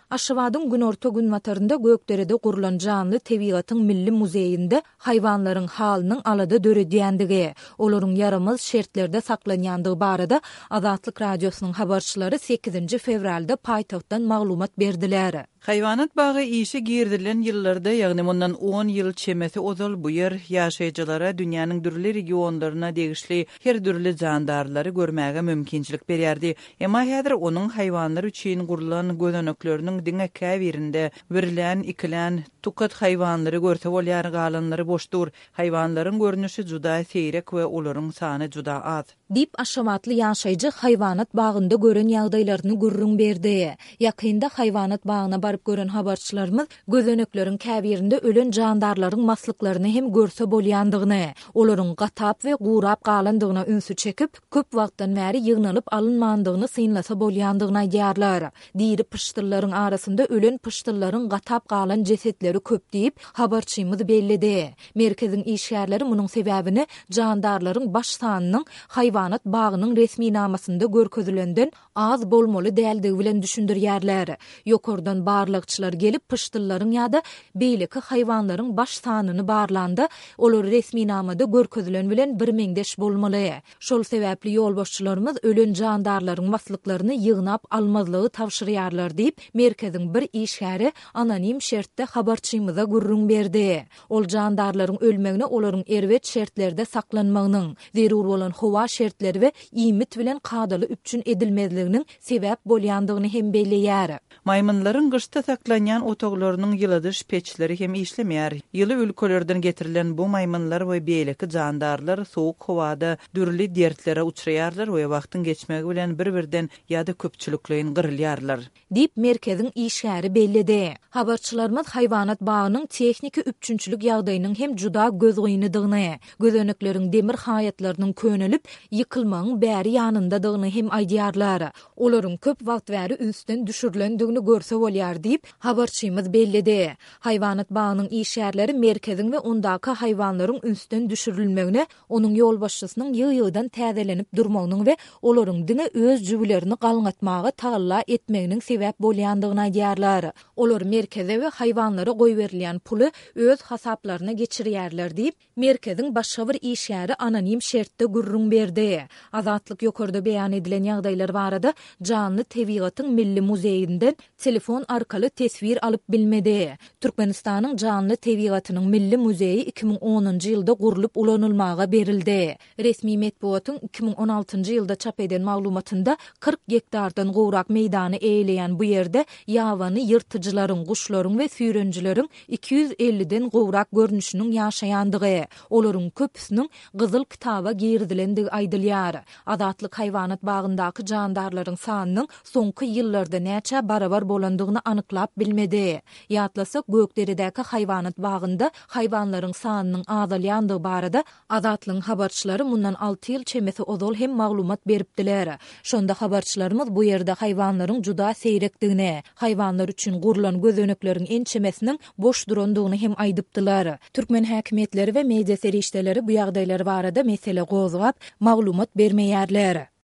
Aşybadyň günorta gün matarynda Gökderede gurulan Canly Tebigatyň Milli Muzeýinde haýwanlaryň halynyň alada döredýändigi, olaryň yaramaz şertlerde saklanýandygy barada Azatlyk radiosynyň habarçylary 8-nji fevralda paýtagtdan maglumat berdiler. Hayvanat bağı işe girdilen yıllarda, ýagny mundan 10 ýyl çemesi ozal bu yer ýaşaýjylara dünýäniň dürli regionlaryna degişli her dürli jandarlary görmäge mümkinçilik berýärdi. Emma häzir onuň haýwanlar üçin gurulan gözenekleriniň diňe birinde birilen, ikilen, tukat haýwanlary görse bolýar, galanlary boşdur. Haýwanlaryň görnüşi juda seýrek we olaryň sany juda az. Dip aşamatly ýaşaýjy haýwanat bagynda gören ýagdaýlaryny gurrun berdi. Ýakynda haýwanat bagyna barıp gören habarçylarymyz gözenekleriň käbirinde ölen jandarlaryň maslyklaryny hem görse bolýandygyny, olaryň gatap we gurap galandygyna ünsü çekip, köp wagtdan bäri ýygnalyp alynmandygyny synlasa bolýandygyna aýdýarlar. Diri pıştyllaryň arasynda ölen pıştyllaryň gatap galan jesetleri köp diýip habarçymyz bellidi. Merkeziň işgärleri munyň sebäbini jandarlaryň baş sanynyň haýwanat bagynyň resmi namasynda görkezilenden az bolmaly däldigi bilen düşündirýärler. Ýokurdan barlykçylar gelip pıştyllaryň ýa-da beýleki haýwanlaryň baş sanyny barlandy. Olar resmi namada görkezilen bilen bir meňdeş bolmaly. Şol sebäpli ýolbaşçylarymyz ölen jandarlaryň maslyklaryny ýygnap almazlygy tawşyrýarlar diýip merkeziň bir işgäri anonim şertde habarçymyza gurrun berdi. Ol jandarlaryň ölmegine olaryň erwet şertlerde saklanmagynyň, zerur bolan howa şertleri we iýmit bilen kadaly üpçün edilmezliginiň sebäp bolýandygyny hem belleýär. Maymunlaryň gışta saklanýan otoglarynyň ýyladyş peçleri hem işlemýär. Ýyly ülkelerden getirilen bu maymunlar we beýleki jandarlar soğuk howada dürli dertlere uçraýarlar we wagtyň geçmegi bilen bir-birden ýa-da köpçülikleýin gyrylýarlar. Dip merkeziň işgäri bellidi. Habarçylarymyz haýwanat bagynyň tehnika üpçünçilik ýagdaýynyň hem juda gözgüýnidigini, gözenekleriň demir haýatlarynyň könelip ýykylmagyň bäri ýanyndadygyny hem aýdýarlar. Olaryň köp wagt bäri ünsden düşürilendigini görse bolýar diýip habarçymyz bellidi. Haýwanat bagynyň işgärleri merkeziň we ondaky haýwanlaryň ünsden düşürilmegine, onuň ýolbaşçysynyň ýygy-ýygydan täzelenip durmagynyň we olaryň diňe öz jübilerini galňatmagy tagalla etmeginiň sebäp bolýandygyny aýdýarlar. Olar merkeze we haýwanlara goý berilýän puly öz hasaplaryna geçirýärler diýip merkeziň başga bir işgäri anonim şertde gurrun berdi. Azatlyk ýokurda beýan edilen ýagdaýlar barada Canly Tebigatyň Milli Muzeýinden telefon arkaly tesvir alyp bilmedi. Türkmenistanyň Canly Tebigatynyň Milli Muzeyi 2010-njy ýylda gurulup ulanylmaga berildi. Resmi metbuatyň 2016-njy ýylda çap eden maglumatynda 40 hektardan gowrak meýdany eýleýän bu ýerde ýawany ýyrtyjylaryň, guşlaryň we süýrenjileriň 250-den gowrak görnüşiniň ýaşaýandygy, olaryň köpüsiniň gyzyl kitaba girdilendigi aýdylýar. Azatlyk haýwanat bagyndaky jandarlaryň sanynyň soňky ýyllarda näçe barabar bolandygyny anyklap bilmedi. Ýatlasak Gökderedäki haýwanat bagynda haýwanlaryň sanynyň azalýandygy barada Azatlyň habarçylary mundan 6 ýyl çemesi ozal hem maglumat beripdiler. Şonda habarçylarymyz bu ýerde haýwanlaryň juda seýrekdigini, haýwanlar üçin gurulan gözenekleriň en çemesiniň boş durandygyny hem aýdypdylar. Türkmen häkimetleri we media serişdeleri bu ýagdaýlar barada mesele gozgap maglumat bermeýärler.